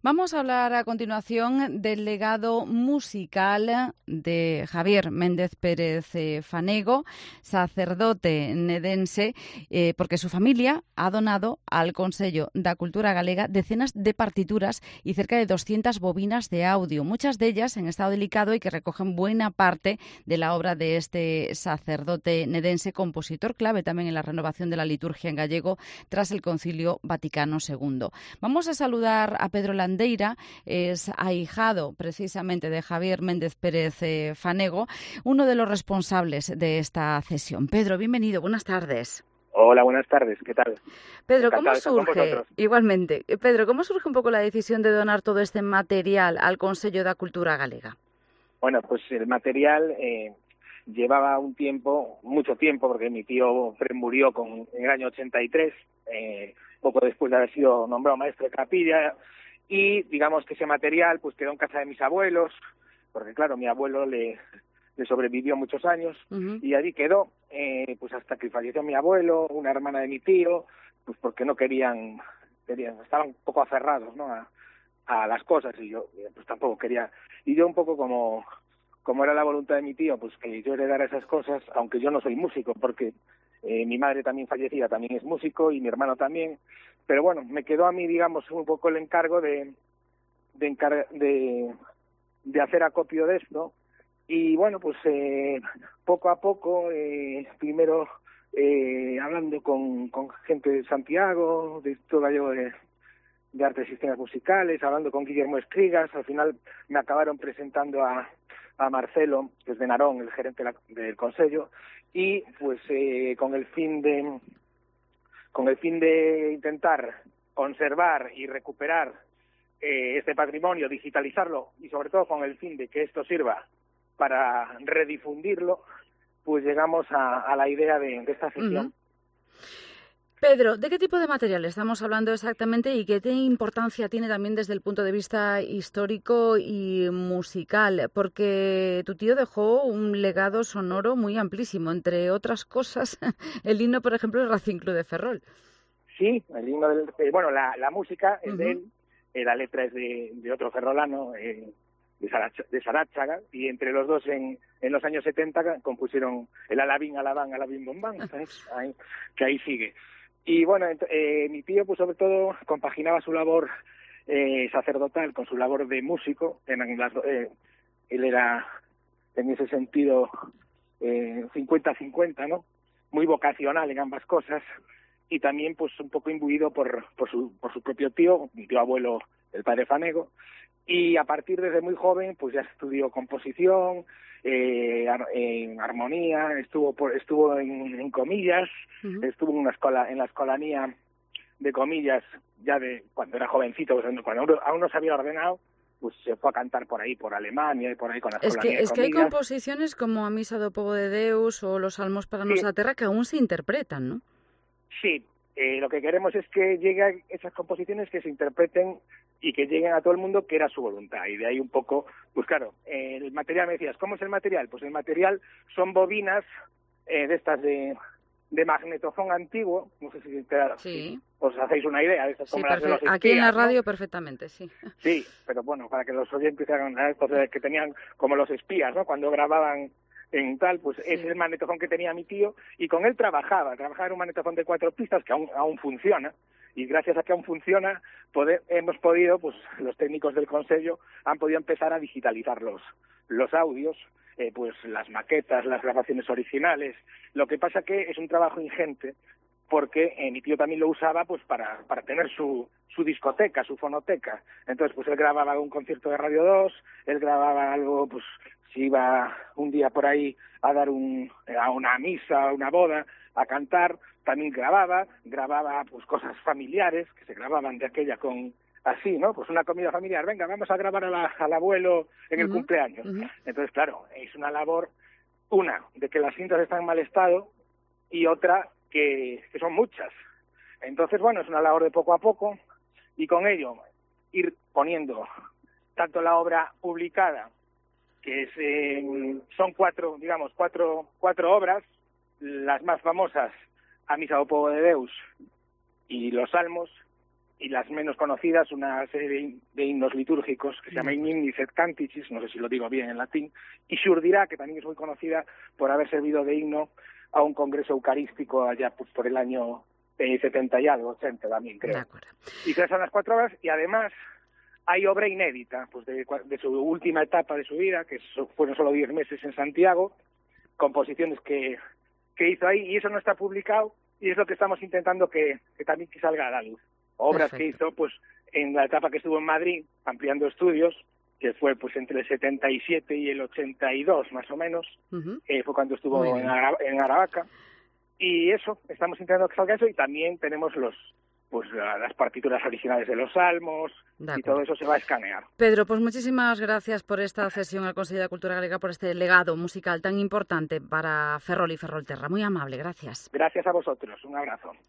Vamos a hablar a continuación del legado musical de Javier Méndez Pérez Fanego, sacerdote nedense, porque su familia ha donado al Consello da Cultura Galega decenas de partituras y cerca de 200 bobinas de audio, muchas de ellas en estado delicado y que recogen buena parte de la obra de este sacerdote nedense, compositor clave también en la renovación de la liturgia en gallego tras el Concilio Vaticano II. Vamos a saludar a Pedro Landeira, es ahijado precisamente de Javier Méndez Pérez Fanego, uno de los responsables de esta cesión. Pedro, bienvenido, buenas tardes. Hola, buenas tardes, ¿qué tal? Pedro, ¿cómo surge, igualmente, Pedro, cómo surge un poco la decisión de donar todo este material al Consello da Cultura Galega? Bueno, pues el material llevaba un tiempo, mucho tiempo, porque mi tío murió en el año 83, poco después de haber sido nombrado maestro de capilla, y digamos que ese material pues quedó en casa de mis abuelos, porque claro, mi abuelo le sobrevivió muchos años, y allí quedó, pues hasta que falleció mi abuelo, una hermana de mi tío, pues porque no querían, estaban un poco aferrados, ¿no?, a las cosas, y yo pues tampoco quería, y yo un poco como era la voluntad de mi tío, pues que yo heredara esas cosas, aunque yo no soy músico, porque mi madre también fallecida, también es músico, y mi hermano también, pero bueno, me quedó a mí, digamos, un poco el encargo de hacer acopio de esto, y bueno, pues poco a poco, primero hablando con gente de Santiago, de todo gallego de artes y sistemas musicales, hablando con Guillermo Escrigas, al final me acabaron presentando a Marcelo, que es de Narón, el gerente del Consello, y pues con el fin de intentar conservar y recuperar este patrimonio, digitalizarlo, y sobre todo con el fin de que esto sirva para redifundirlo, pues llegamos a la idea de esta sesión. Pedro, ¿de qué tipo de material estamos hablando exactamente y qué importancia tiene también desde el punto de vista histórico y musical? Porque tu tío dejó un legado sonoro muy amplísimo, entre otras cosas, el himno, por ejemplo, del Racing Club de Ferrol. Sí, el himno la música es de él, la letra es de otro ferrolano, de Saráchaga, y entre los dos en los años 70 compusieron el Alabín, Alabán, Alabín, Bombán, ¿sabes? Que ahí sigue. Y bueno, mi tío pues sobre todo compaginaba su labor sacerdotal con su labor de músico. Él era en ese sentido 50-50, ¿no? Muy vocacional en ambas cosas, y también pues un poco imbuido por su propio tío, mi tío abuelo, el padre Fanego, y a partir desde muy joven pues ya estudió composición, armonía, estuvo en comillas, estuvo en la escolanía de comillas ya de cuando era jovencito, cuando aún no se había ordenado, pues se fue a cantar por ahí, por Alemania y por ahí con la escolanía de comillas. Es que hay composiciones como A Misa do Povo de Deus o Los Salmos para Nosa Terra que aún se interpretan, ¿no? Sí, lo que queremos es que lleguen esas composiciones, que se interpreten y que lleguen a todo el mundo, que era su voluntad. Y de ahí un poco, pues claro, el material, me decías, ¿cómo es el material? Pues el material son bobinas de estas de magnetofón antiguo, no sé si os hacéis una idea de estas, como las de los espías, aquí en la radio, ¿no? Perfectamente, sí. Sí, pero bueno, para que los oyentes hagan estos que tenían como los espías, ¿no?, cuando grababan en tal, pues ese es el magnetofón que tenía mi tío, y con él trabajaba en un magnetofón de 4 pistas que aún funciona, y gracias a que aún funciona hemos podido, pues los técnicos del Consello han podido empezar a digitalizar los audios, pues las maquetas, las grabaciones originales. Lo que pasa que es un trabajo ingente, porque mi tío también lo usaba pues para tener su discoteca, su fonoteca. Entonces pues él grababa un concierto de Radio 2, él grababa algo, pues si iba un día por ahí a dar a una misa, a una boda, a cantar, también grababa pues cosas familiares que se grababan de aquella así, ¿no? Pues una comida familiar, venga, vamos a grabar al abuelo en el cumpleaños. Entonces, claro, es una labor, una, de que las cintas están en mal estado, y otra, que son muchas. Entonces, bueno, es una labor de poco a poco, y con ello ir poniendo tanto la obra publicada, que son cuatro obras, las más famosas, A Misa do Povo de Deus y Los Salmos, y las menos conocidas, una serie de himnos litúrgicos que se llama Hymnis et Canticis, no sé si lo digo bien en latín, y Xurdirá, que también es muy conocida por haber servido de himno a un congreso eucarístico allá pues, por el año 70 y algo, 80 también creo. Y esas son las 4 obras, y además hay obra inédita pues de su última etapa de su vida, que fueron solo 10 meses en Santiago, composiciones que hizo ahí, y eso no está publicado, y es lo que estamos intentando que también salga a la luz. Obras que hizo pues en la etapa que estuvo en Madrid, ampliando estudios, que fue pues entre el 77 y el 82 más o menos, fue cuando estuvo en Aravaca, y eso, estamos intentando que salga eso, y también tenemos las partituras originales de los salmos, y todo eso se va a escanear. Pedro, pues muchísimas gracias por esta cesión al Consejo de Cultura Galega, por este legado musical tan importante para Ferrol y Ferrolterra. Muy amable, gracias. Gracias a vosotros, un abrazo.